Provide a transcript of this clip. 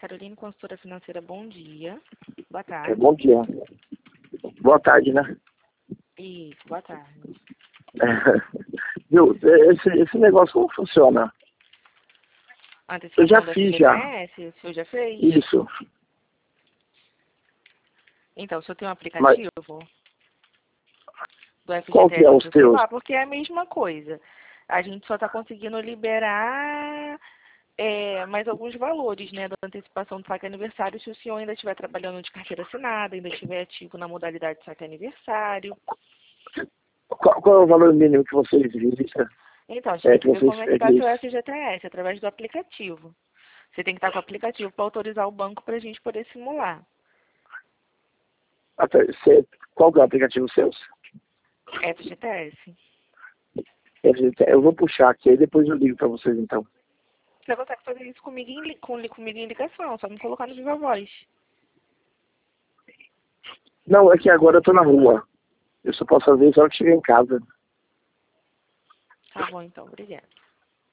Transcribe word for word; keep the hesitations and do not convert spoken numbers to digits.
Caroline, consultora financeira, bom dia. Boa É, tarde. bom dia. Boa tarde, né? Isso, boa tarde. Viu, esse, esse negócio não funciona. Antecipação Eu já do fiz já. F G T S, o senhor já fez? Isso. Então, o senhor tem um Mas aplicativo do qual que é F G T S no os seu teus? celular? Porque é a mesma coisa. A gente só está conseguindo liberar é, mais alguns valores, né, da antecipação do saque aniversário, se o senhor ainda estiver trabalhando de carteira assinada, ainda estiver ativo na modalidade de saque aniversário. Qual, qual é o valor mínimo que vocês exigem? Então, a gente É, tem que que ver vocês como é que está seu exigem. F G T S, através do aplicativo. Você tem que estar com o aplicativo para autorizar o banco para a gente poder simular. Até, cê, qual que é o aplicativo seu? F G T S. Eu vou puxar aqui, aí depois eu ligo para vocês então. Você consegue fazer isso comigo em, li- com, li- comigo em ligação, só me colocar no Viva Voz. Não, é que agora eu tô na rua. Eu só posso fazer isso só que chegar em casa. Tá bom, então. Obrigada.